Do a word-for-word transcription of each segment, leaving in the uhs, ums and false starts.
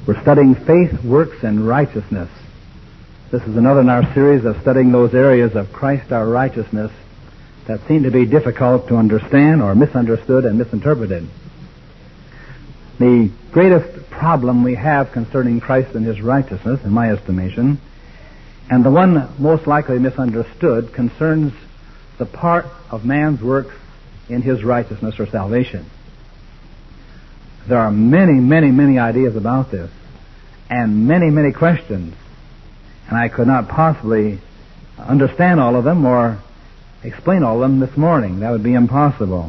We're studying faith, works, and righteousness. This is another in our series of studying those areas of Christ our righteousness that seem to be difficult to understand or misunderstood and misinterpreted. The greatest problem we have concerning Christ and his righteousness, in my estimation, and the one most likely misunderstood, concerns the part of man's works in his righteousness or salvation. There are many, many, many ideas about this, and many, many questions, and I could not possibly understand all of them or explain all of them this morning. That would be impossible.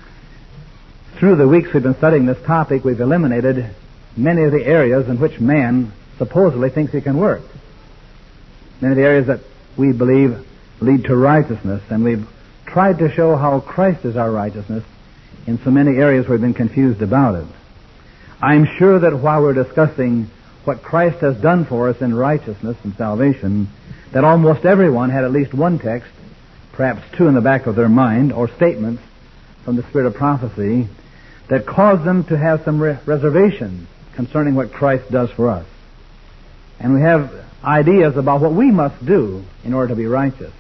Through the weeks we've been studying this topic, we've eliminated many of the areas in which man supposedly thinks he can work. Many of the areas that we believe lead to righteousness, and we've tried to show how Christ is our righteousness in so many areas we've been confused about it. I'm sure that while we're discussing what Christ has done for us in righteousness and salvation, that almost everyone had at least one text, perhaps two in the back of their mind, or statements from the Spirit of prophecy that caused them to have some re- reservations concerning what Christ does for us. And we have ideas about what we must do in order to be righteous.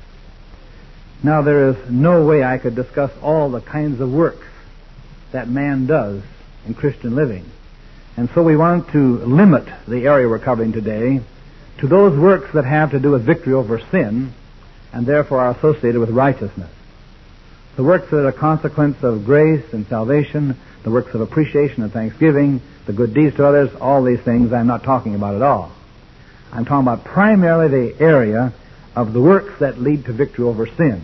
Now, there is no way I could discuss all the kinds of works that man does in Christian living. And so we want to limit the area we're covering today to those works that have to do with victory over sin and therefore are associated with righteousness. The works that are a consequence of grace and salvation, the works of appreciation and thanksgiving, the good deeds to others, all these things I'm not talking about at all. I'm talking about primarily the area of the works that lead to victory over sin,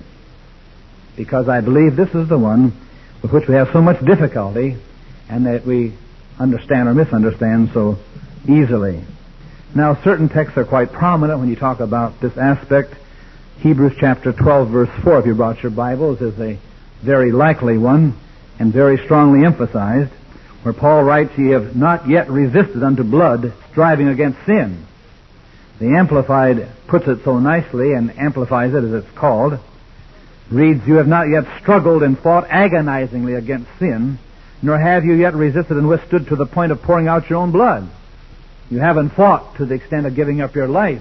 because I believe this is the one with which we have so much difficulty and that we understand or misunderstand so easily. Now, certain texts are quite prominent when you talk about this aspect. Hebrews chapter twelve, verse four, if you brought your Bibles, is a very likely one and very strongly emphasized, where Paul writes, "Ye have not yet resisted unto blood, striving against sin." The Amplified puts it so nicely and amplifies it as it's called. Reads, "You have not yet struggled and fought agonizingly against sin, nor have you yet resisted and withstood to the point of pouring out your own blood." You haven't fought to the extent of giving up your life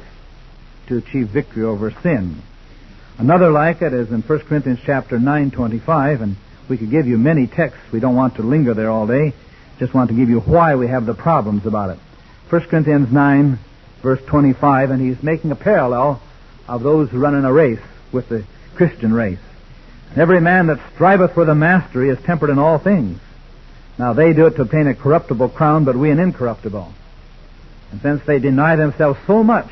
to achieve victory over sin. Another like it is in First Corinthians chapter nine, twenty-five, and we could give you many texts. We don't want to linger there all day. Just want to give you why we have the problems about it. First Corinthians nine, verse twenty-five, and he's making a parallel of those who run in a race with the Christian race. "Every man that striveth for the mastery is tempered in all things. Now they do it to obtain a corruptible crown, but we an incorruptible. And since they deny themselves so much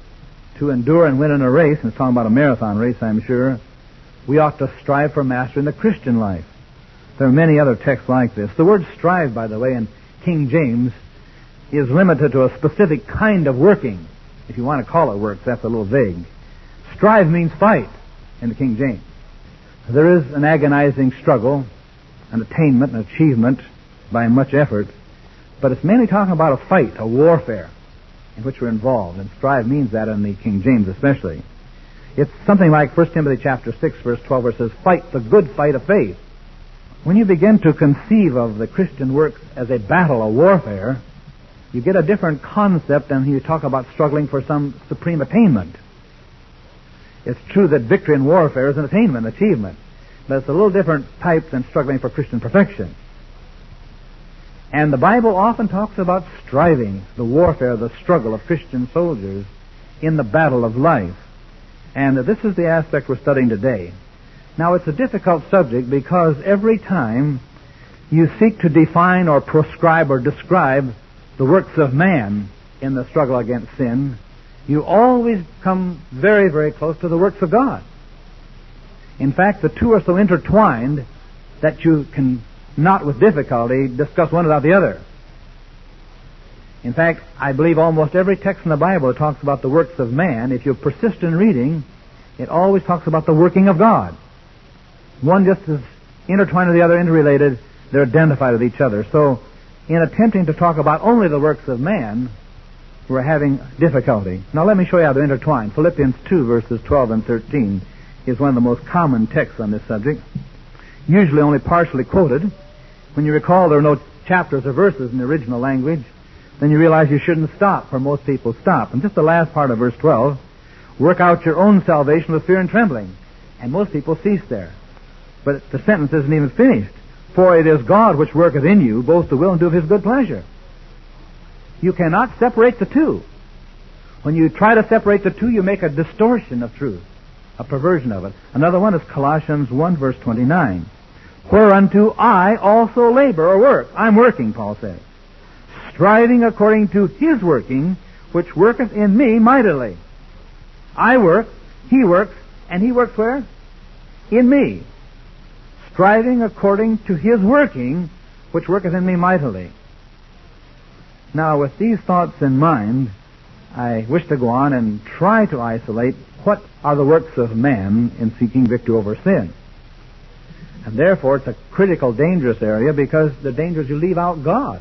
to endure and win in a race," and it's talking about a marathon race, I'm sure, "we ought to strive for mastery in the Christian life." There are many other texts like this. The word strive, by the way, in King James is limited to a specific kind of working. If you want to call it works, that's a little vague. Strive means fight in the King James. There is an agonizing struggle, an attainment, an achievement by much effort, but it's mainly talking about a fight, a warfare in which we're involved, and strive means that in the King James especially. It's something like First Timothy chapter six, verse twelve, where it says, "Fight the good fight of faith." When you begin to conceive of the Christian works as a battle, a warfare, you get a different concept than you talk about struggling for some supreme attainment. It's true that victory in warfare is an attainment, an achievement, but it's a little different type than struggling for Christian perfection. And the Bible often talks about striving, the warfare, the struggle of Christian soldiers in the battle of life. And this is the aspect we're studying today. Now, it's a difficult subject because every time you seek to define or proscribe or describe the works of man in the struggle against sin, you always come very, very close to the works of God. In fact, the two are so intertwined that you can not with difficulty discuss one without the other. In fact, I believe almost every text in the Bible that talks about the works of man, if you persist in reading, it always talks about the working of God. One just is intertwined with the other, interrelated. They're identified with each other. So, in attempting to talk about only the works of man, we're having difficulty. Now let me show you how they're intertwined. Philippians two, verses twelve and thirteen is one of the most common texts on this subject, usually only partially quoted. When you recall, there are no chapters or verses in the original language, then you realize you shouldn't stop where most people stop. And just the last part of verse twelve, work out your own salvation with fear and trembling. And most people cease there. But the sentence isn't even finished. For it is God which worketh in you both to will and do of his good pleasure. You cannot separate the two. When you try to separate the two, you make a distortion of truth, a perversion of it. Another one is Colossians one, verse twenty-nine. Whereunto I also labor or work. I'm working, Paul says. Striving according to his working, which worketh in me mightily. I work, he works, and he works where? In me. Striving according to his working, which worketh in me mightily. Now, with these thoughts in mind, I wish to go on and try to isolate what are the works of man in seeking victory over sin. And therefore, it's a critical, dangerous area, because the danger is you leave out God.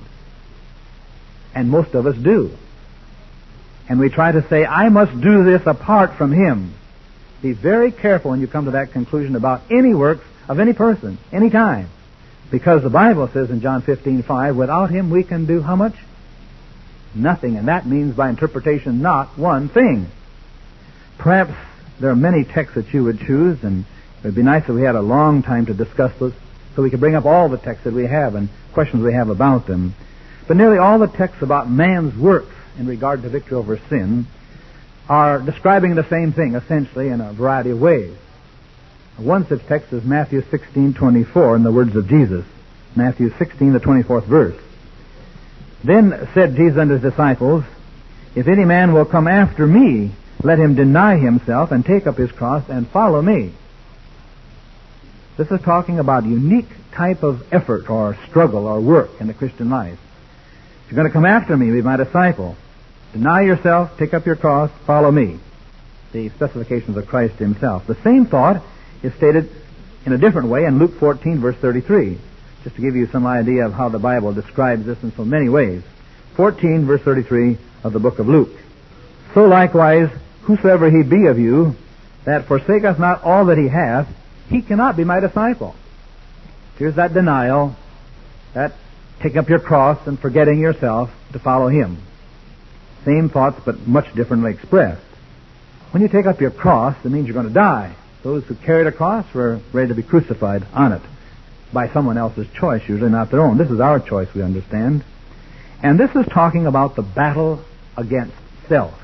And most of us do. And we try to say, I must do this apart from him. Be very careful when you come to that conclusion about any works of any person, any time. Because the Bible says in John fifteen five, without him we can do how much? Nothing. And that means by interpretation, not one thing. Perhaps there are many texts that you would choose, and it would be nice if we had a long time to discuss those, so we could bring up all the texts that we have and questions we have about them. But nearly all the texts about man's works in regard to victory over sin are describing the same thing, essentially, in a variety of ways. One such text is Matthew sixteen twenty-four, in the words of Jesus. Matthew sixteen, the twenty-fourth verse. Then said Jesus unto his disciples, if any man will come after me, let him deny himself and take up his cross and follow me. This is talking about a unique type of effort or struggle or work in the Christian life. If you're going to come after me, be my disciple. Deny yourself, take up your cross, follow me. The specifications of Christ himself. The same thought is stated in a different way in Luke fourteen, verse thirty-three. Just to give you some idea of how the Bible describes this in so many ways. fourteen, verse thirty-three of the book of Luke. So likewise, whosoever he be of you, that forsaketh not all that he hath, he cannot be my disciple. Here's that denial, that taking up your cross and forgetting yourself to follow him. Same thoughts, but much differently expressed. When you take up your cross, it means you're going to die. Those who carried a cross were ready to be crucified on it by someone else's choice, usually not their own. This is our choice, we understand. And this is talking about the battle against self.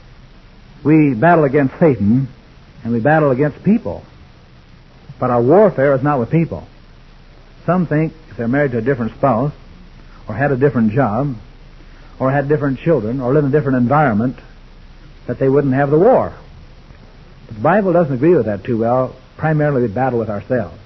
We battle against Satan, and we battle against people. But our warfare is not with people. Some think if they're married to a different spouse, or had a different job, or had different children, or lived in a different environment, that they wouldn't have the war. But the Bible doesn't agree with that too well. Primarily we battle with ourselves.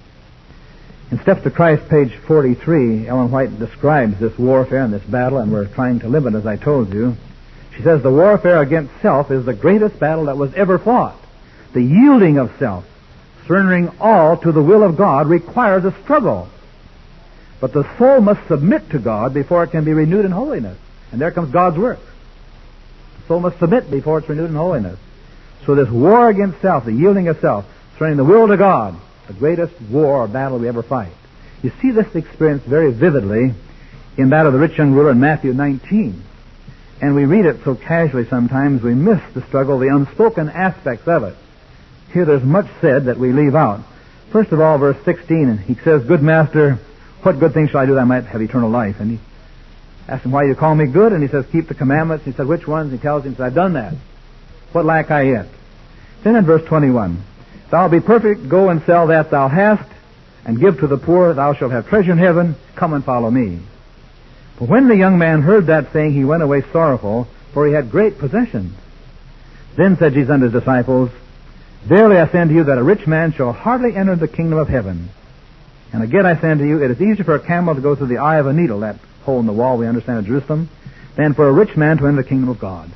In Steps to Christ, page forty-three, Ellen White describes this warfare and this battle, and we're trying to live it, as I told you. She says the warfare against self is the greatest battle that was ever fought. The yielding of self, surrendering all to the will of God, requires a struggle. But the soul must submit to God before it can be renewed in holiness. And there comes God's work. The soul must submit before it's renewed in holiness. So this war against self, the yielding of self, surrendering the will to God, the greatest war or battle we ever fight. You see this experience very vividly in that of the rich young ruler in Matthew nineteen. And we read it so casually sometimes we miss the struggle, the unspoken aspects of it. Here there's much said that we leave out. First of all, verse sixteen, he says, Good master, what good thing shall I do that I might have eternal life? And he asks him, why do you call me good? And he says, keep the commandments. And he said, which ones? And he tells him, he says, I've done that. What lack I yet? Then in verse twenty-one, Thou be perfect, go and sell that thou hast, and give to the poor, thou shalt have treasure in heaven, come and follow me. But when the young man heard that saying, he went away sorrowful, for he had great possessions. Then said Jesus unto his disciples, Verily I say unto you that a rich man shall hardly enter the kingdom of heaven. And again I say unto you, it is easier for a camel to go through the eye of a needle, that hole in the wall we understand at Jerusalem, than for a rich man to enter the kingdom of God.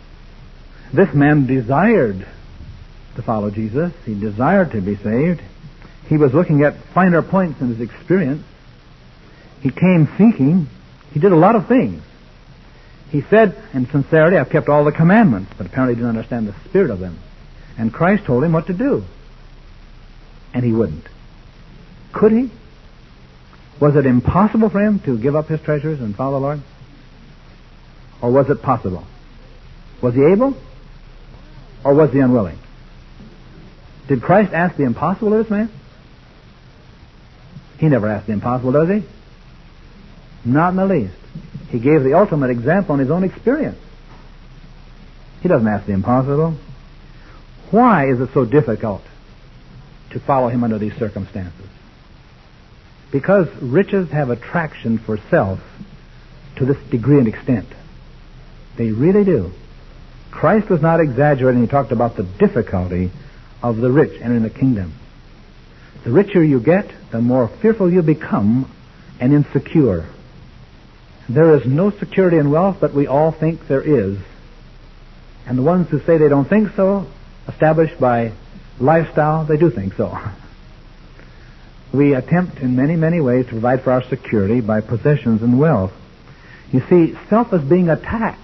This man desired to follow Jesus. He desired to be saved. He was looking at finer points in his experience. He came seeking. He did a lot of things. He said, in sincerity, I've kept all the commandments, but apparently he didn't understand the spirit of them. And Christ told him what to do. And he wouldn't. Could he? Was it impossible for him to give up his treasures and follow the Lord? Or was it possible? Was he able? Or was he unwilling? Did Christ ask the impossible of this man? He never asked the impossible, does he? Not in the least. He gave the ultimate example in his own experience. He doesn't ask the impossible. Why is it so difficult to follow him under these circumstances? Because riches have attraction for self to this degree and extent. They really do. Christ was not exaggerating. He talked about the difficulty of the rich entering the kingdom. The richer you get, the more fearful you become and insecure. There is no security in wealth, but we all think there is. And the ones who say they don't think so, established by lifestyle, they do think so. We attempt in many, many ways to provide for our security by possessions and wealth. You see, self is being attacked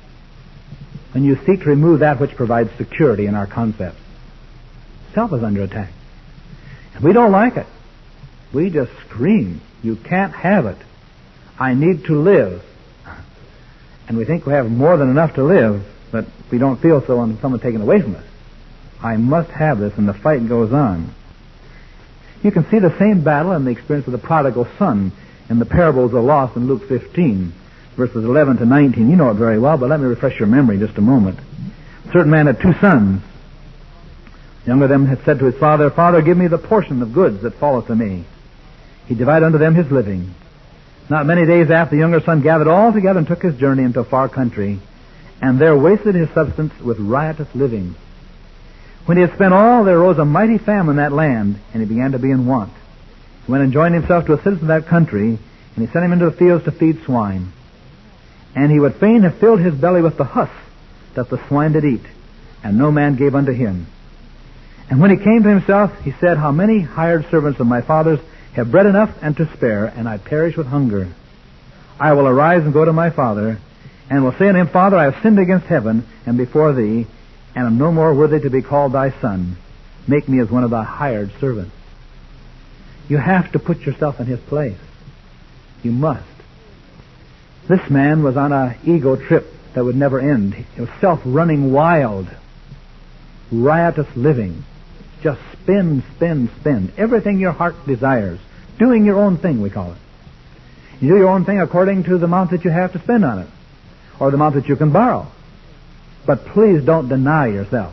when you seek to remove that which provides security in our concepts. Self is under attack. And we don't like it. We just scream, you can't have it. I need to live. And we think we have more than enough to live, but we don't feel so when someone's taken away from us. I must have this, and the fight goes on. You can see the same battle in the experience of the prodigal son in the parables of lost in Luke fifteen, verses eleven to nineteen. You know it very well, but let me refresh your memory just a moment. A certain man had two sons. The younger of them had said to his father, Father, give me the portion of goods that falleth to me. He divided unto them his living. Not many days after, the younger son gathered all together and took his journey into a far country, and there wasted his substance with riotous living. When he had spent all, there arose a mighty famine in that land, and he began to be in want. He went and joined himself to a citizen of that country, and he sent him into the fields to feed swine. And he would fain have filled his belly with the husk that the swine did eat, and no man gave unto him. And when he came to himself, he said, How many hired servants of my father's have bread enough and to spare, and I perish with hunger. I will arise and go to my father, and will say unto him, Father, I have sinned against heaven and before thee, and am no more worthy to be called thy son. Make me as one of thy hired servants. You have to put yourself in his place. You must. This man was on an ego trip that would never end. It was self running wild, riotous living. Just spin, spin, spin. Everything your heart desires. Doing your own thing, we call it. You do your own thing according to the amount that you have to spend on it, or the amount that you can borrow. But please don't deny yourself.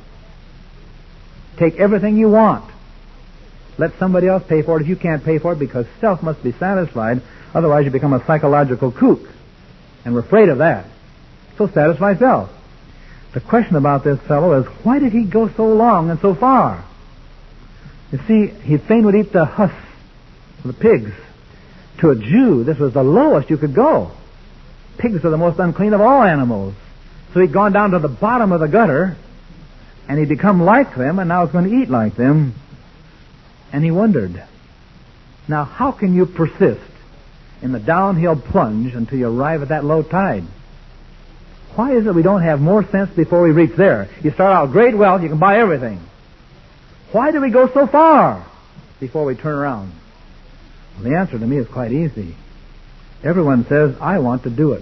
Take everything you want. Let somebody else pay for it if you can't pay for it, because self must be satisfied. Otherwise you become a psychological kook. And we're afraid of that. So satisfy self. The question about this fellow is, why did he go so long and so far? You see, he fain would eat the husks of the pigs. To a Jew, this was the lowest you could go. Pigs are the most unclean of all animals. So he'd gone down to the bottom of the gutter, and he'd become like them, and now he's going to eat like them. And he wondered, now how can you persist in the downhill plunge until you arrive at that low tide? Why is it we don't have more sense before we reach there? You start out great wealth, you can buy everything. Why do we go so far before we turn around? Well, the answer to me is quite easy. Everyone says, I want to do it.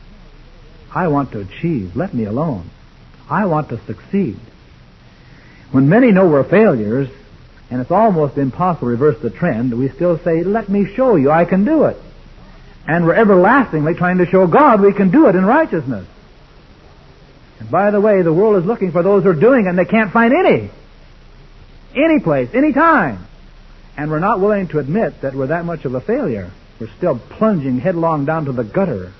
I want to achieve. Let me alone. I want to succeed. When many know we're failures, and it's almost impossible to reverse the trend, we still say, let me show you I can do it. And we're everlastingly trying to show God we can do it in righteousness. And by the way, the world is looking for those who are doing it, and they can't find any. Any place, any time. And we're not willing to admit that we're that much of a failure. We're still plunging headlong down to the gutter,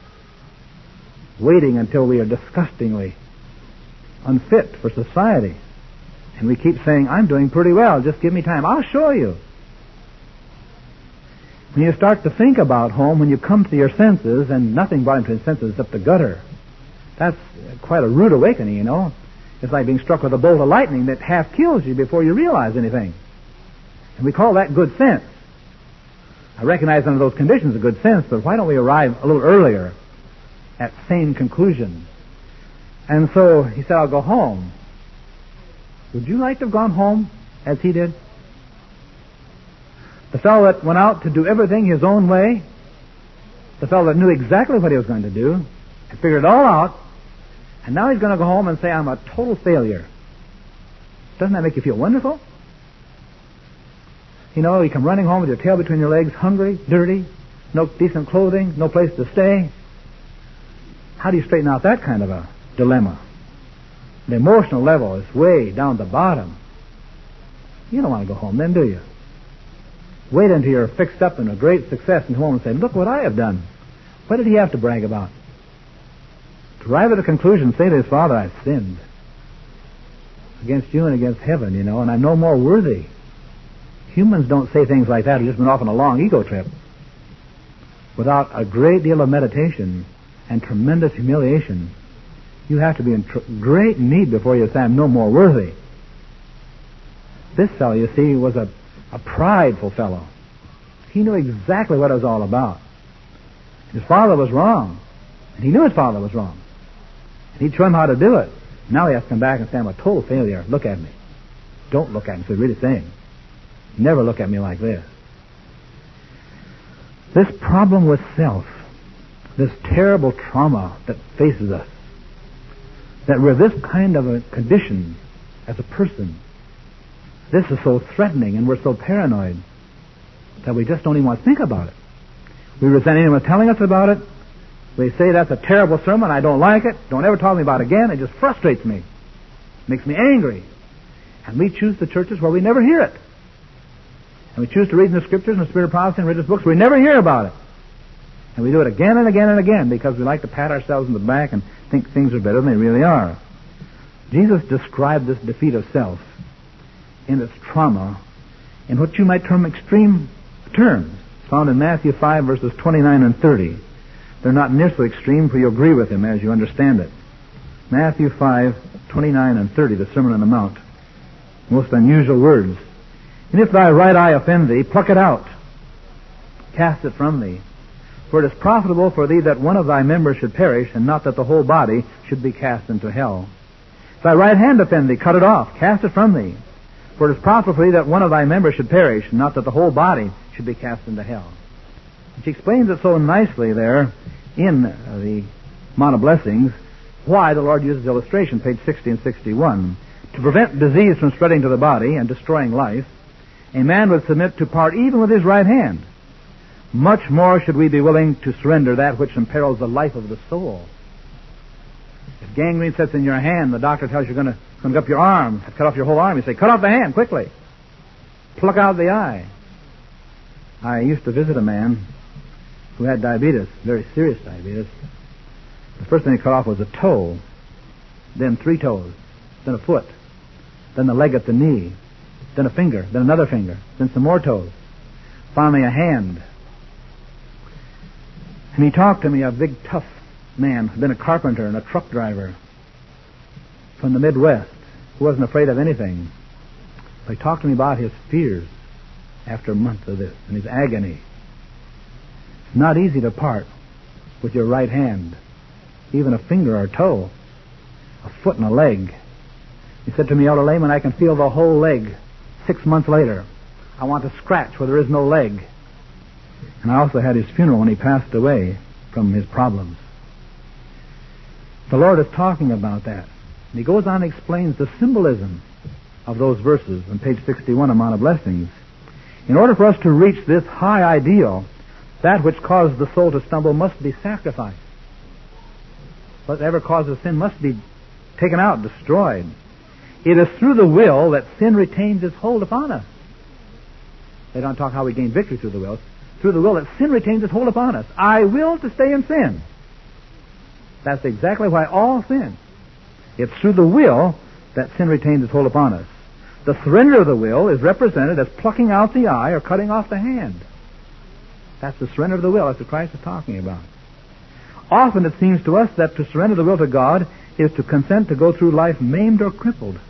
waiting until we are disgustingly unfit for society. And we keep saying, I'm doing pretty well, just give me time. I'll show you. When you start to think about home, when you come to your senses, and nothing brought into your senses except the gutter, that's quite a rude awakening, you know. It's like being struck with a bolt of lightning that half kills you before you realize anything. And we call that good sense. I recognize under those conditions a good sense, but why don't we arrive a little earlier at same conclusion? And so he said, I'll go home. Would you like to have gone home as he did? The fellow that went out to do everything his own way, the fellow that knew exactly what he was going to do, He figured it all out, and now he's going to go home and say, I'm a total failure. Doesn't that make you feel wonderful? You know, you come running home with your tail between your legs, hungry, dirty, no decent clothing, no place to stay. How do you straighten out that kind of a dilemma? The emotional level is way down the bottom. You don't want to go home then, do you? Wait until you're fixed up in a great success and come home and say, look what I have done. What did he have to brag about? To arrive at a conclusion, say to his father, I've sinned against you and against heaven, you know, and I'm no more worthy. Humans don't say things like that who've just been off on a long ego trip. Without a great deal of meditation and tremendous humiliation, you have to be in tr- great need before you say, I'm no more worthy. This fellow, you see, was a, a prideful fellow. He knew exactly what it was all about. His father was wrong, and he knew his father was wrong. And he'd show him how to do it. Now he has to come back and say, I'm a total failure. Look at me. Don't look at me, so he's really saying. Never look at me like this. This problem with self, this terrible trauma that faces us, that we're this kind of a condition as a person, this is so threatening and we're so paranoid that we just don't even want to think about it. We resent anyone telling us about it. We say that's a terrible sermon, I don't like it, don't ever talk to me about it again, it just frustrates me, makes me angry. And we choose the churches where we never hear it. And we choose to read in the Scriptures and the Spirit of Prophecy and religious books where we never hear about it. And we do it again and again and again because we like to pat ourselves in the back and think things are better than they really are. Jesus described this defeat of self in its trauma in what you might term extreme terms, found in Matthew five, verses twenty-nine and thirty. They're not near so extreme, for you agree with him as you understand it. Matthew five, twenty-nine and thirty, the Sermon on the Mount. Most unusual words. And if thy right eye offend thee, pluck it out. Cast it from thee. For it is profitable for thee that one of thy members should perish, and not that the whole body should be cast into hell. If thy right hand offend thee, cut it off. Cast it from thee. For it is profitable for thee that one of thy members should perish, and not that the whole body should be cast into hell. And she explains it so nicely there in the Mount of Blessings, why the Lord uses illustration, page sixty and sixty-one. To prevent disease from spreading to the body and destroying life, a man would submit to part even with his right hand. Much more should we be willing to surrender that which imperils the life of the soul. If gangrene sets in your hand, the doctor tells you you're going to cut up your arm, cut off your whole arm. You say, cut off the hand, quickly. Pluck out the eye. I used to visit a man who had diabetes, very serious diabetes. The first thing he cut off was a toe, then three toes, then a foot, then the leg at the knee, then a finger, then another finger, then some more toes, finally a hand. And he talked to me, a big, tough man, who'd been a carpenter and a truck driver from the Midwest, who wasn't afraid of anything. But he talked to me about his fears after a month of this, and his agony. It's not easy to part with your right hand, even a finger or a toe, a foot and a leg. He said to me, Elder Lehman, I can feel the whole leg six months later. I want to scratch where there is no leg. And I also had his funeral when he passed away from his problems. The Lord is talking about that. And he goes on and explains the symbolism of those verses on page sixty-one of Mount of Blessings. In order for us to reach this high ideal, that which causes the soul to stumble must be sacrificed. Whatever causes sin must be taken out, destroyed. It is through the will that sin retains its hold upon us. They don't talk how we gain victory through the will. Through the will that sin retains its hold upon us. I will to stay in sin. That's exactly why all sin. It's through the will that sin retains its hold upon us. The surrender of the will is represented as plucking out the eye or cutting off the hand. That's the surrender of the will. That's what Christ is talking about. Often it seems to us that to surrender the will to God is to consent to go through life maimed or crippled.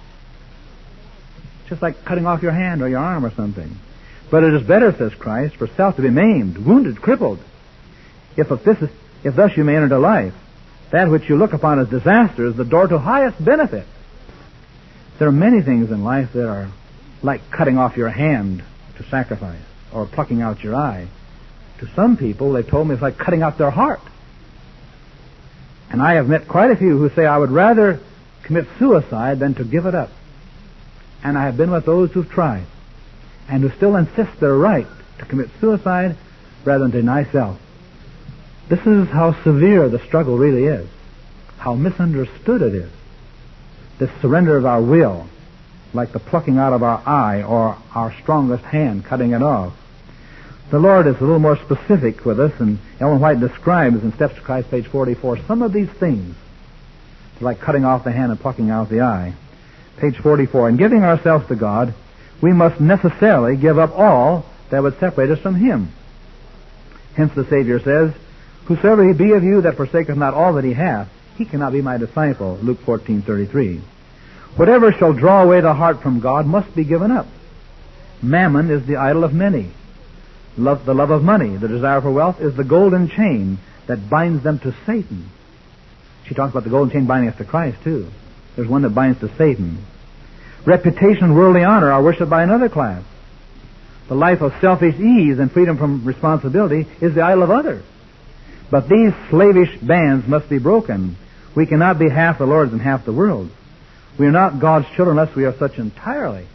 Just like cutting off your hand or your arm or something. But it is better, says Christ, for self to be maimed, wounded, crippled. If, if, this is, if thus you may enter into life, that which you look upon as disaster is the door to highest benefit. There are many things in life that are like cutting off your hand to sacrifice, or plucking out your eye. To some people, they've told me it's like cutting out their heart. And I have met quite a few who say, I would rather commit suicide than to give it up. And I have been with those who've tried and who still insist they're right to commit suicide rather than deny self. This is how severe the struggle really is, how misunderstood it is. This surrender of our will, like the plucking out of our eye or our strongest hand cutting it off. The Lord is a little more specific with us, and Ellen White describes in Steps to Christ, page forty-four, some of these things, like cutting off the hand and plucking out the eye. Page forty-four, in giving ourselves to God, we must necessarily give up all that would separate us from Him. Hence the Savior says, whosoever he be of you that forsaketh not all that he hath, he cannot be my disciple, Luke fourteen thirty-three. Whatever shall draw away the heart from God must be given up. Mammon is the idol of many. Love, the love of money, the desire for wealth, is the golden chain that binds them to Satan. She talks about the golden chain binding us to Christ, too. There's one that binds to Satan. Reputation and worldly honor are worshipped by another class. The life of selfish ease and freedom from responsibility is the idol of others. But these slavish bands must be broken. We cannot be half the Lord's and half the world's. We are not God's children unless we are such entirely.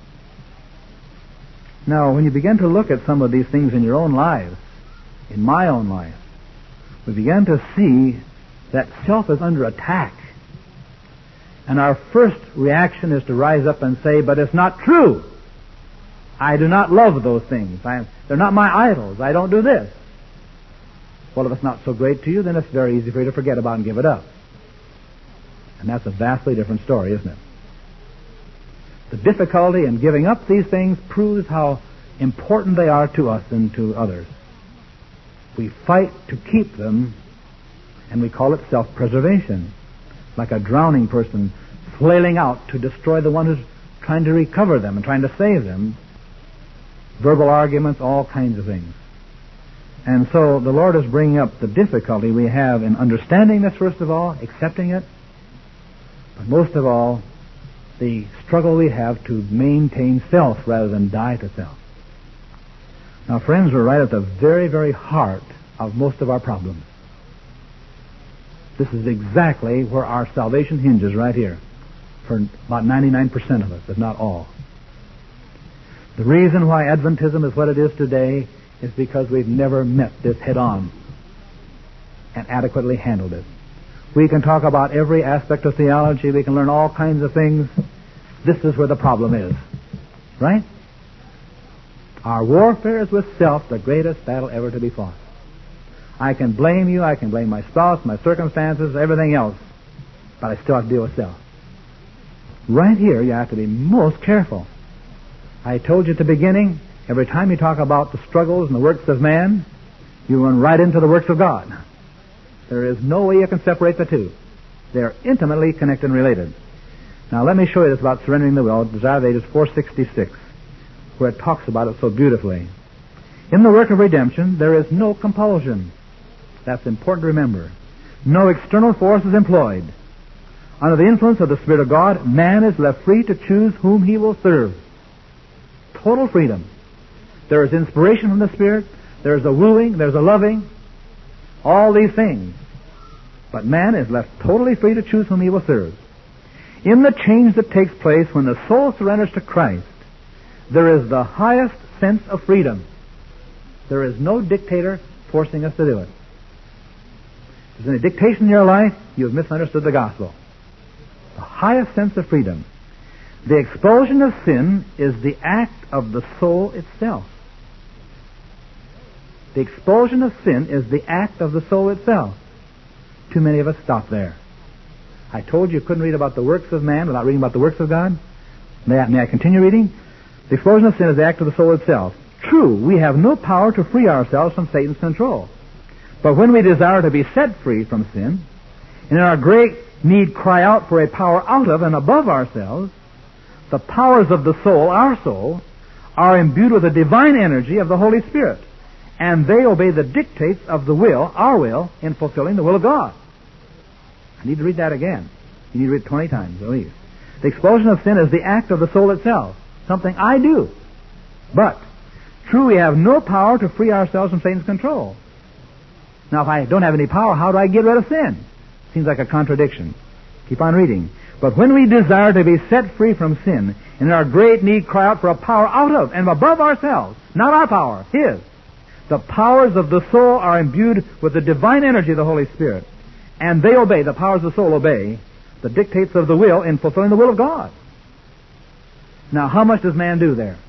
Now, when you begin to look at some of these things in your own lives, in my own life, we begin to see that self is under attack. And our first reaction is to rise up and say, but it's not true. I do not love those things. I, they're not my idols. I don't do this. Well, if it's not so great to you, then it's very easy for you to forget about and give it up. And that's a vastly different story, isn't it? The difficulty in giving up these things proves how important they are to us and to others. We fight to keep them, and we call it self-preservation. Like a drowning person flailing out to destroy the one who's trying to recover them and trying to save them. Verbal arguments, all kinds of things. And so the Lord is bringing up the difficulty we have in understanding this, first of all, accepting it, but most of all, the struggle we have to maintain self rather than die to self. Now, friends, we're right at the very, very heart of most of our problems. This is exactly where our salvation hinges, right here, for about ninety-nine percent of us, if not all. The reason why Adventism is what it is today is because we've never met this head-on and adequately handled it. We can talk about every aspect of theology. We can learn all kinds of things. This is where the problem is. Right? Our warfare is with self, the greatest battle ever to be fought. I can blame you. I can blame my spouse, my circumstances, everything else. But I still have to deal with self. Right here, you have to be most careful. I told you at the beginning, every time you talk about the struggles and the works of man, you run right into the works of God. There is no way you can separate the two. They are intimately connected and related. Now let me show you this about surrendering the will. Desire of Ages four sixty-six, where it talks about it so beautifully. In the work of redemption, there is no compulsion. That's important to remember. No external force is employed. Under the influence of the Spirit of God, man is left free to choose whom he will serve. Total freedom. There is inspiration from the Spirit. There is a wooing. There's a loving. All these things. But man is left totally free to choose whom he will serve. In the change that takes place when the soul surrenders to Christ, there is the highest sense of freedom. There is no dictator forcing us to do it. If there's any dictation in your life, you have misunderstood the gospel. The highest sense of freedom. The expulsion of sin is the act of the soul itself. The expulsion of sin is the act of the soul itself. Too many of us stop there. I told you you couldn't read about the works of man without reading about the works of God. May I, may I continue reading? The expulsion of sin is the act of the soul itself. True, we have no power to free ourselves from Satan's control. But when we desire to be set free from sin, and in our great need cry out for a power out of and above ourselves, the powers of the soul, our soul, are imbued with the divine energy of the Holy Spirit. And they obey the dictates of the will, our will, in fulfilling the will of God. I need to read that again. You need to read it twenty times at least. The expulsion of sin is the act of the soul itself. Something I do. But, true, we have no power to free ourselves from Satan's control. Now, if I don't have any power, how do I get rid of sin? Seems like a contradiction. Keep on reading. But when we desire to be set free from sin, and in our great need cry out for a power out of and above ourselves, not our power, His. The powers of the soul are imbued with the divine energy of the Holy Spirit. And they obey, the powers of the soul obey, the dictates of the will in fulfilling the will of God. Now, how much does man do there?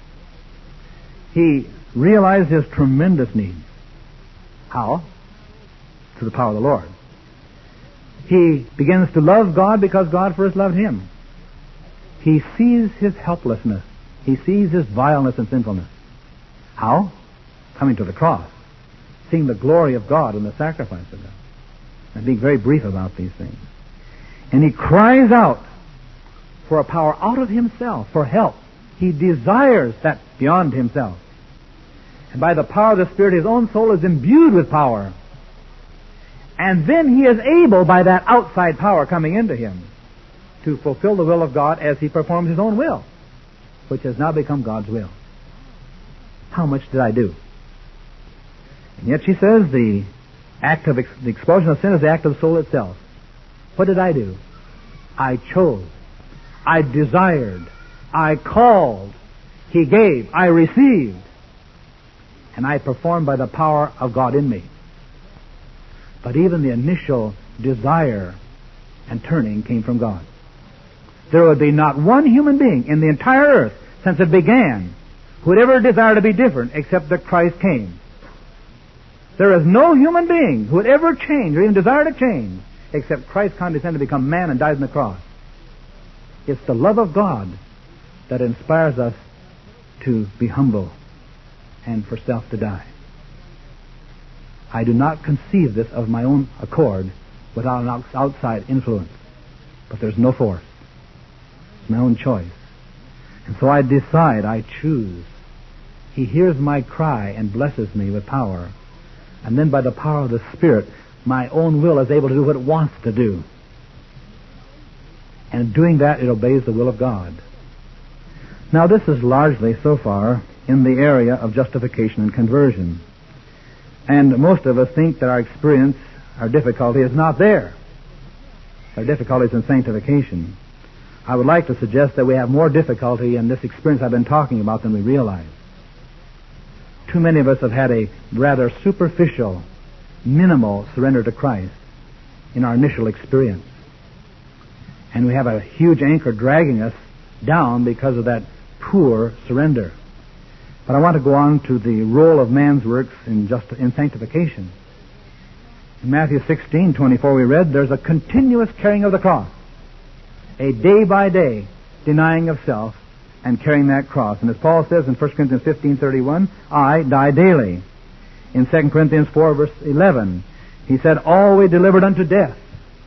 He realized his tremendous need. How? Through the power of the Lord. He begins to love God because God first loved him. He sees his helplessness. He sees his vileness and sinfulness. How? Coming to the cross. Seeing the glory of God and the sacrifice of God. And being very brief about these things. And he cries out for a power out of himself, for help. He desires that beyond himself. And by the power of the Spirit, his own soul is imbued with power. And then he is able, by that outside power coming into him, to fulfill the will of God as he performs his own will, which has now become God's will. How much did I do? And yet she says the act of ex- the expulsion of sin is the act of the soul itself. What did I do? I chose. I desired. I called. He gave. I received. And I performed by the power of God in me. But even the initial desire and turning came from God. There would be not one human being in the entire earth since it began who would ever desire to be different except that Christ came. There is no human being who would ever change or even desire to change except Christ condescended to become man and died on the cross. It's the love of God that inspires us to be humble and for self to die. I do not conceive this of my own accord without an outside influence. But there's no force. It's my own choice. And so I decide, I choose. He hears my cry and blesses me with power. And then by the power of the Spirit, my own will is able to do what it wants to do. And in doing that, it obeys the will of God. Now this is largely, so far, in the area of justification and conversion. And most of us think that our experience, our difficulty is not there. Our difficulty is in sanctification. I would like to suggest that we have more difficulty in this experience I've been talking about than we realize. Too many of us have had a rather superficial, minimal surrender to Christ in our initial experience. And we have a huge anchor dragging us down because of that poor surrender. But I want to go on to the role of man's works in just in sanctification. In Matthew sixteen twenty-four we read, there's a continuous carrying of the cross. A day by day denying of self and carrying that cross. And as Paul says in First Corinthians fifteen thirty-one, I die daily. In Second Corinthians four verse eleven, he said, all we delivered unto death.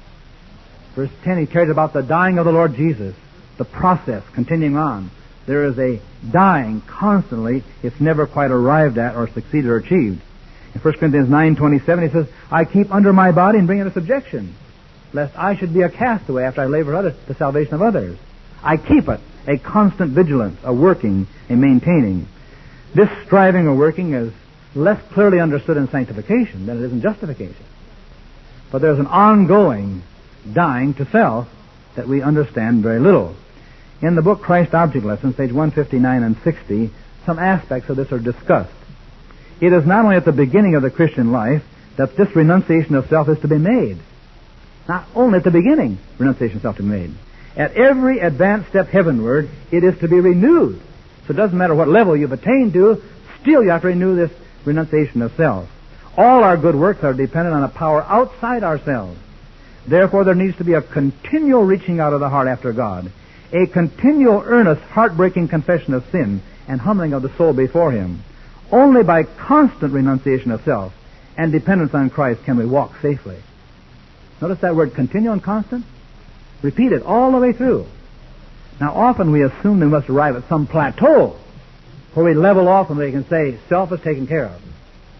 Verse ten, he carried about the dying of the Lord Jesus, the process continuing on. There is a dying constantly. It's never quite arrived at or succeeded or achieved. In First Corinthians nine twenty-seven, he says, I keep under my body and bring it into subjection, lest I should be a castaway after I labor for others, the salvation of others. I keep it, a constant vigilance, a working, a maintaining. This striving or working is less clearly understood in sanctification than it is in justification. But there's an ongoing dying to self that we understand very little. In the book Christ Object Lessons, page one fifty-nine and sixty, some aspects of this are discussed. It is not only at the beginning of the Christian life that this renunciation of self is to be made. Not only at the beginning, renunciation of self to be made. At every advanced step heavenward, it is to be renewed. So it doesn't matter what level you've attained to, still you have to renew this renunciation of self. All our good works are dependent on a power outside ourselves. Therefore, there needs to be a continual reaching out of the heart after God. A continual, earnest, heartbreaking confession of sin and humbling of the soul before Him. Only by constant renunciation of self and dependence on Christ can we walk safely. Notice that word continual and constant? Repeat it all the way through. Now, often we assume we must arrive at some plateau where we level off and we can say, self is taken care of.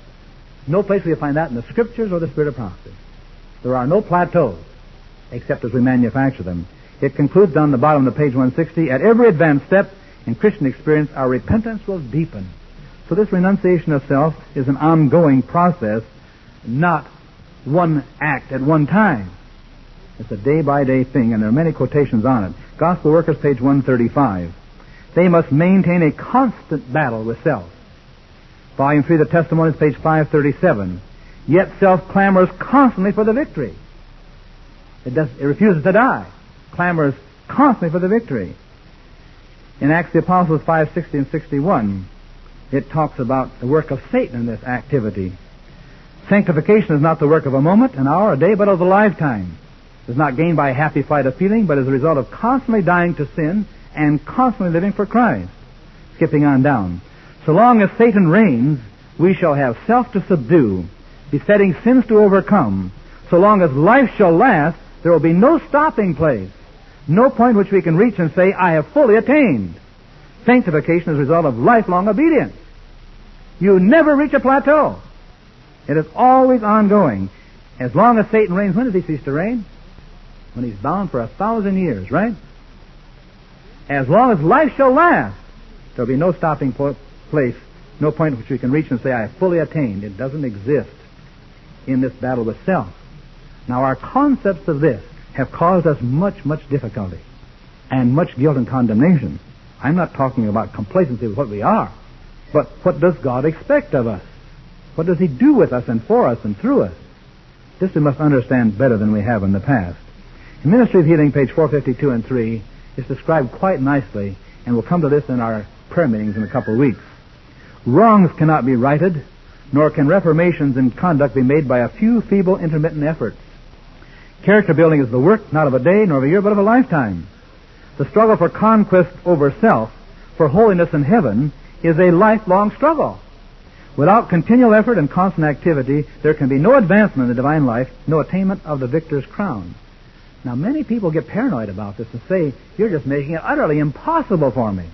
No place will you find that in the Scriptures or the Spirit of prophecy. There are no plateaus except as we manufacture them. It concludes on the bottom of page one sixty, at every advanced step in Christian experience, our repentance will deepen. So this renunciation of self is an ongoing process, not one act at one time. It's a day-by-day thing, and there are many quotations on it. Gospel Workers, page one thirty-five. They must maintain a constant battle with self. Volume three of the Testimonies, page five thirty-seven. Yet self clamors constantly for the victory. It, does, it refuses to die. Clamors constantly for the victory. In Acts of the Apostles five sixty and sixty-one, it talks about the work of Satan in this activity. Sanctification is not the work of a moment, an hour, a day, but of a lifetime. It is not gained by a happy flight of feeling, but is a result of constantly dying to sin and constantly living for Christ. Skipping on down. So long as Satan reigns, we shall have self to subdue, besetting sins to overcome. So long as life shall last, there will be no stopping place, no point which we can reach and say, I have fully attained. Sanctification is a result of lifelong obedience. You never reach a plateau. It is always ongoing. As long as Satan reigns, when does he cease to reign? When he's bound for a thousand years, right? As long as life shall last, there will be no stopping po- place, no point which we can reach and say, I have fully attained. It doesn't exist in this battle with self. Now, our concepts of this have caused us much, much difficulty and much guilt and condemnation. I'm not talking about complacency with what we are, but what does God expect of us? What does he do with us and for us and through us? This we must understand better than we have in the past. In Ministry of Healing, page four fifty-two and three, it's described quite nicely, and we'll come to this in our prayer meetings in a couple of weeks. Wrongs cannot be righted, nor can reformations in conduct be made by a few feeble intermittent efforts. Character building is the work not of a day nor of a year, but of a lifetime. The struggle for conquest over self, for holiness in heaven, is a lifelong struggle. Without continual effort and constant activity, there can be no advancement in the divine life, no attainment of the victor's crown. Now, many people get paranoid about this and say, you're just making it utterly impossible for me.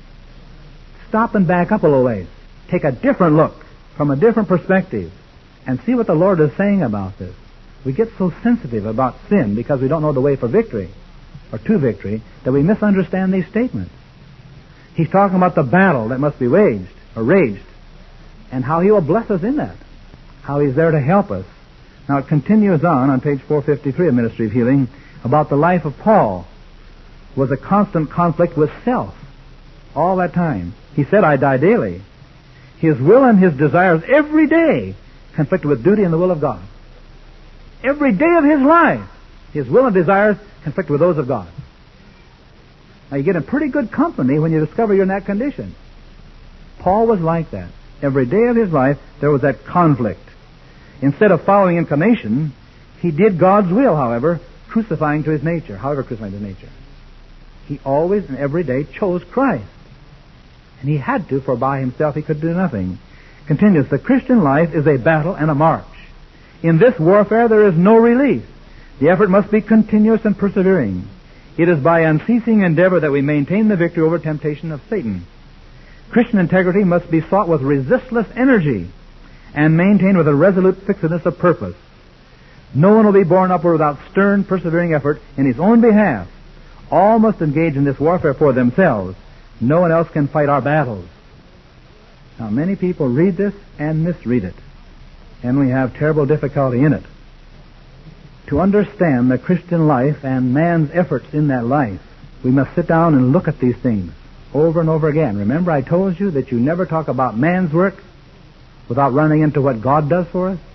Stop and back up a little ways. Take a different look from a different perspective and see what the Lord is saying about this. We get so sensitive about sin because we don't know the way for victory or to victory that we misunderstand these statements. He's talking about the battle that must be waged or raged and how he will bless us in that, how he's there to help us. Now it continues on on page four fifty-three of Ministry of Healing about the life of Paul was a constant conflict with self all that time. He said, I die daily. His will and his desires every day conflicted with duty and the will of God. Every day of his life, his will and desires conflict with those of God. Now you get in pretty good company when you discover you're in that condition. Paul was like that. Every day of his life, there was that conflict. Instead of following inclination, he did God's will, however, crucifying to his nature. However, crucifying to his nature. He always and every day chose Christ. And he had to, for by himself he could do nothing. Continues, the Christian life is a battle and a march. In this warfare there is no relief. The effort must be continuous and persevering. It is by unceasing endeavor that we maintain the victory over temptation of Satan. Christian integrity must be sought with resistless energy and maintained with a resolute fixedness of purpose. No one will be borne upward without stern, persevering effort in his own behalf. All must engage in this warfare for themselves. No one else can fight our battles. Now, many people read this and misread it, and we have terrible difficulty in it. To understand the Christian life and man's efforts in that life, we must sit down and look at these things over and over again. Remember, I told you that you never talk about man's work without running into what God does for us?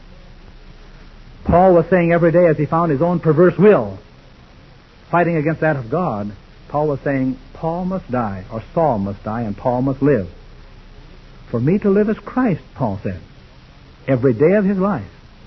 Paul was saying every day as he found his own perverse will fighting against that of God, Paul was saying, Paul must die, or Saul must die, and Paul must live. For me to live is Christ, Paul said, every day of his life.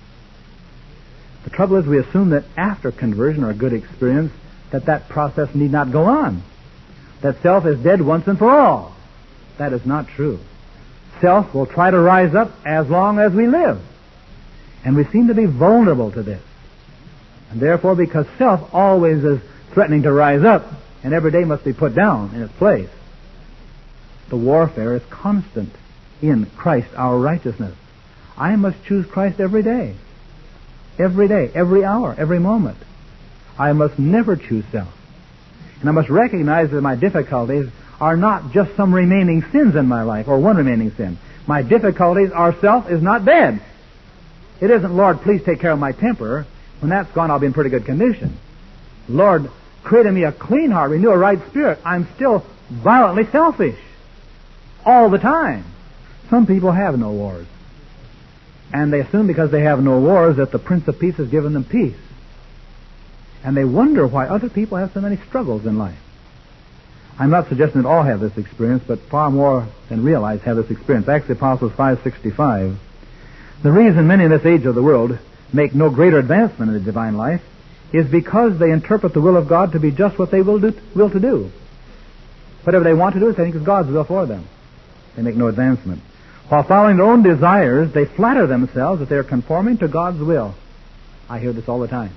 The trouble is we assume that after conversion or a good experience, that that process need not go on, that self is dead once and for all. That is not true. Self will try to rise up as long as we live. And we seem to be vulnerable to this. And therefore, because self always is threatening to rise up, and every day must be put down in its place, the warfare is constant in Christ, our righteousness. I must choose Christ every day. Every day, every hour, every moment. I must never choose self. And I must recognize that my difficulties are not just some remaining sins in my life, or one remaining sin. My difficulties are self is not dead. It isn't, Lord, please take care of my temper. When that's gone, I'll be in pretty good condition. Lord, create in me a clean heart, renew a right spirit, I'm still violently selfish all the time. Some people have no wars. And they assume because they have no wars that the Prince of Peace has given them peace. And they wonder why other people have so many struggles in life. I'm not suggesting that all have this experience, but far more than realize have this experience. Acts of the Apostles five sixty-five. The reason many in this age of the world make no greater advancement in the divine life is because they interpret the will of God to be just what they will do, will to do. Whatever they want to do, they think is God's will for them. They make no advancement. While following their own desires, they flatter themselves that they are conforming to God's will. I hear this all the time.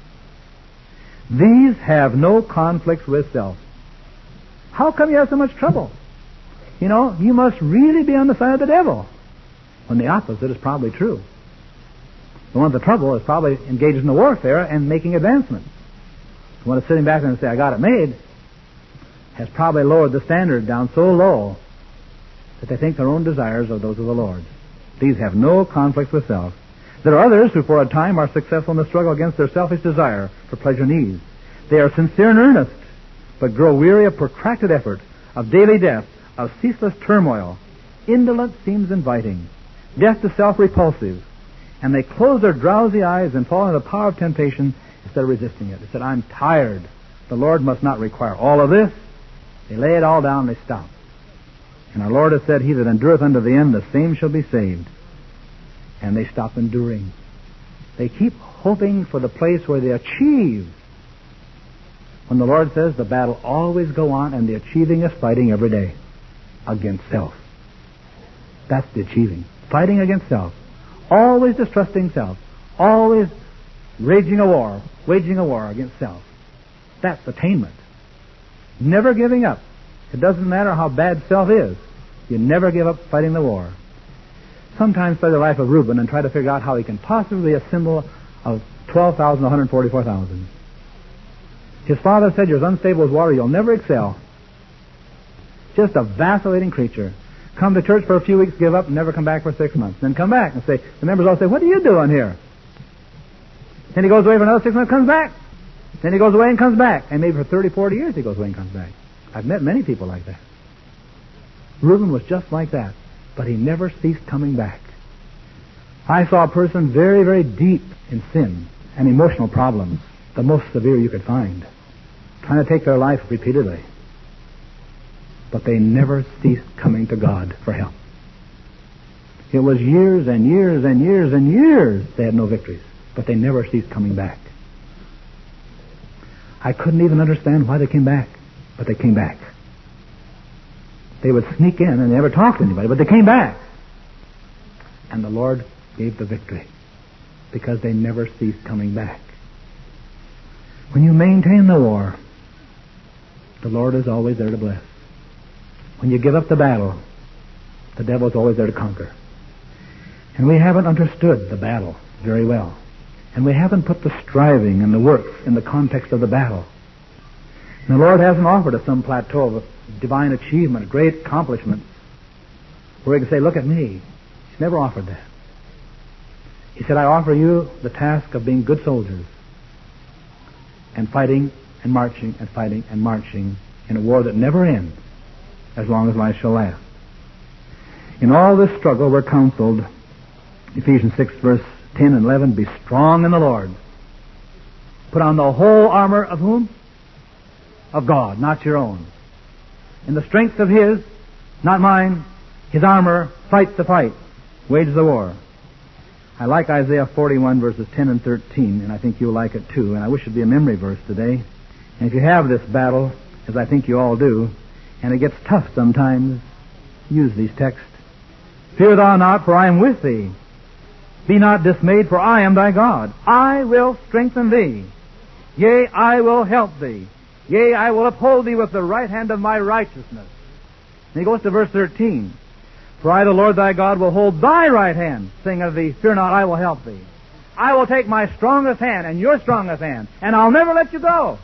These have no conflicts with self. How come you have so much trouble? You know, you must really be on the side of the devil, when the opposite is probably true. The one with the trouble is probably engaged in the warfare and making advancements. The one that's sitting back and say, I got it made, has probably lowered the standard down so low that they think their own desires are those of the Lord. These have no conflicts with self. There are others who for a time are successful in the struggle against their selfish desire for pleasure and ease. They are sincere and earnest, but grow weary of protracted effort, of daily death, of ceaseless turmoil. Indolence seems inviting, death to self repulsive, and they close their drowsy eyes and fall into the power of temptation instead of resisting it. They said, I'm tired. The Lord must not require all of this. They lay it all down and they stop. And our Lord has said, he that endureth unto the end, the same shall be saved. And they stop enduring. They keep hoping for the place where they achieve. When the Lord says the battle always go on and the achieving is fighting every day against self. That's the achieving. Fighting against self. Always distrusting self. Always raging a war, waging a war against self. That's attainment. Never giving up. It doesn't matter how bad self is. You never give up fighting the war. Sometimes study the life of Reuben and try to figure out how he can possibly be a symbol of twelve thousand one hundred forty-four thousand. His father said, you're as unstable as water, you'll never excel. Just a vacillating creature. Come to church for a few weeks, give up, and never come back for six months. Then come back and say, the members all say, what are you doing here? Then he goes away for another six months, comes back. Then he goes away and comes back. And maybe for thirty, forty years he goes away and comes back. I've met many people like that. Reuben was just like that, but he never ceased coming back. I saw a person very, very deep in sin and emotional problems, the most severe you could find, trying to take their life repeatedly. But they never ceased coming to God for help. It was years and years and years and years they had no victories, but they never ceased coming back. I couldn't even understand why they came back, but they came back. They would sneak in and never talk to anybody, but they came back. And the Lord gave the victory because they never ceased coming back. When you maintain the war, the Lord is always there to bless. When you give up the battle, the devil is always there to conquer. And we haven't understood the battle very well. And we haven't put the striving and the works in the context of the battle. And the Lord hasn't offered us some plateau of divine achievement, great accomplishments, where He can say, look at me. He's never offered that. He said, I offer you the task of being good soldiers and fighting and marching and fighting and marching in a war that never ends as long as life shall last. In all this struggle we're counseled, Ephesians six verse ten and eleven, be strong in the Lord. Put on the whole armor of whom? Of God, not your own. In the strength of His, not mine, His armor fights the fight, wages the war. I like Isaiah forty-one verses ten and thirteen, and I think you'll like it too, and I wish it'd be a memory verse today. And if you have this battle, as I think you all do, and it gets tough sometimes, use these texts. Fear thou not, for I am with thee. Be not dismayed, for I am thy God. I will strengthen thee. Yea, I will help thee. Yea, I will uphold thee with the right hand of my righteousness. And he goes to verse thirteen. For I, the Lord thy God, will hold thy right hand, saying unto thee, fear not, I will help thee. I will take my strongest hand and your strongest hand, and I'll never let you go.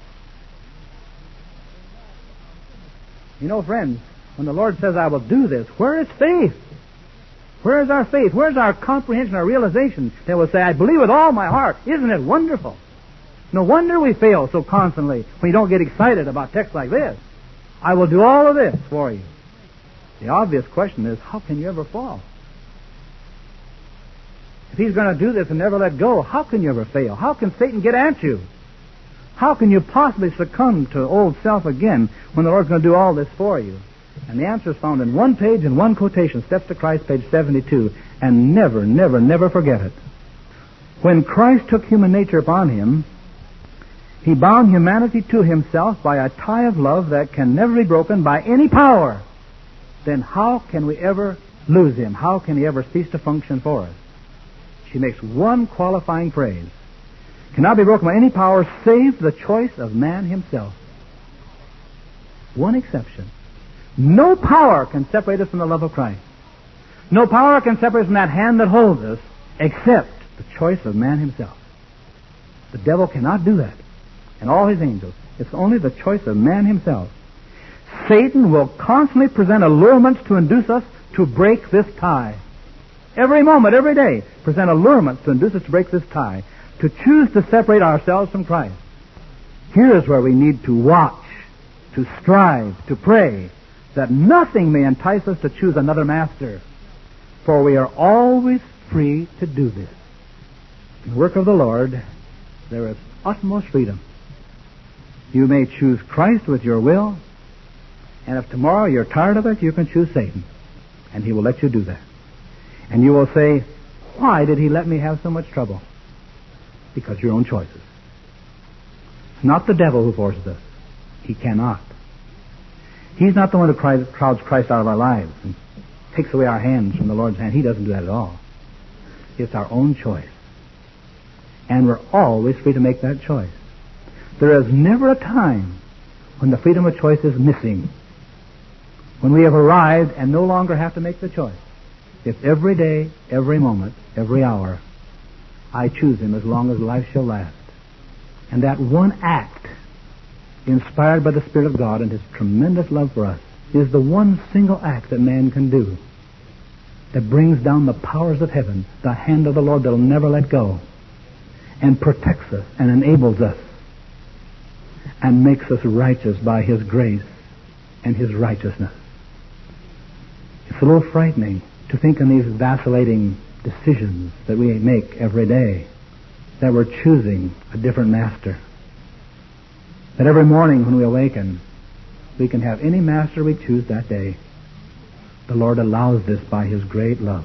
You know, friends, when the Lord says, I will do this, where is faith? Where is our faith? Where is our comprehension, our realization that will say, I believe with all my heart? Isn't it wonderful? No wonder we fail so constantly when you don't get excited about texts like this. I will do all of this for you. The obvious question is, how can you ever fall? If he's going to do this and never let go, how can you ever fail? How can Satan get at you? How can you possibly succumb to old self again when the Lord's going to do all this for you? And the answer is found in one page and one quotation, Steps to Christ, page seventy-two. And never, never, never forget it. When Christ took human nature upon him, he bound humanity to himself by a tie of love that can never be broken by any power. Then how can we ever lose him? How can he ever cease to function for us? She makes one qualifying phrase. Cannot be broken by any power save the choice of man himself. One exception. No power can separate us from the love of Christ. No power can separate us from that hand that holds us except the choice of man himself. The devil cannot do that. And all his angels. It's only the choice of man himself. Satan will constantly present allurements to induce us to break this tie. Every moment, every day, present allurements to induce us to break this tie, to choose to separate ourselves from Christ. Here is where we need to watch, to strive, to pray, that nothing may entice us to choose another master, for we are always free to do this. In the work of the Lord, there is utmost freedom. You may choose Christ with your will, and if tomorrow you're tired of it, you can choose Satan, and he will let you do that. And you will say, why did he let me have so much trouble? Because your own choices. It's not the devil who forces us. He cannot. He's not the one who cries, crowds Christ out of our lives and takes away our hands from the Lord's hand. He doesn't do that at all. It's our own choice. And we're always free to make that choice. There is never a time when the freedom of choice is missing, when we have arrived and no longer have to make the choice. It's every day, every moment, every hour, I choose him as long as life shall last. And that one act, inspired by the Spirit of God and his tremendous love for us, is the one single act that man can do that brings down the powers of heaven, the hand of the Lord that will never let go, and protects us and enables us and makes us righteous by his grace and his righteousness. It's a little frightening to think in these vacillating decisions that we make every day, that we're choosing a different master. That every morning when we awaken, we can have any master we choose that day. The Lord allows this by his great love.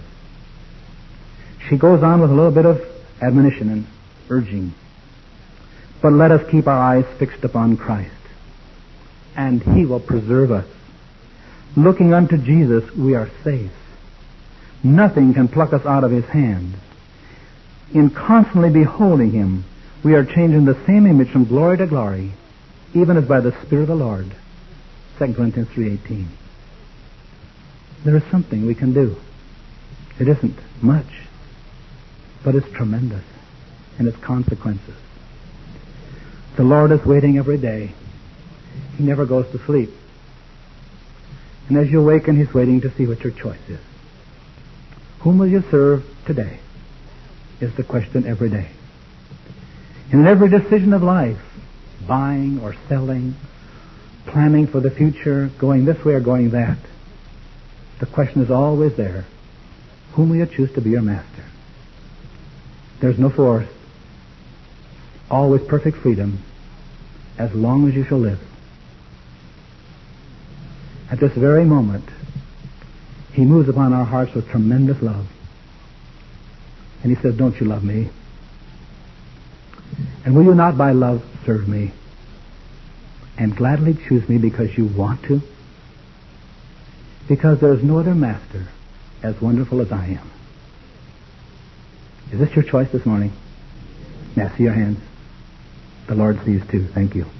She goes on with a little bit of admonition and urging. But let us keep our eyes fixed upon Christ, and he will preserve us. Looking unto Jesus, we are safe. Nothing can pluck us out of his hand. In constantly beholding him, we are changed in the same image from glory to glory, even as by the Spirit of the Lord. Second Corinthians three eighteen. There is something we can do. It isn't much, but it's tremendous in its consequences. The Lord is waiting every day. He never goes to sleep. And as you awaken, he's waiting to see what your choice is. Whom will you serve today? Is the question every day. In every decision of life, buying or selling, planning for the future, going this way or going that, the question is always there. Whom will you choose to be your master? There's no force. Always perfect freedom as long as you shall live. At this very moment, he moves upon our hearts with tremendous love. And he says, don't you love me? And will you not by love serve me? And gladly choose me because you want to? Because there is no other master as wonderful as I am. Is this your choice this morning? May I see your hands? The Lord sees too. Thank you.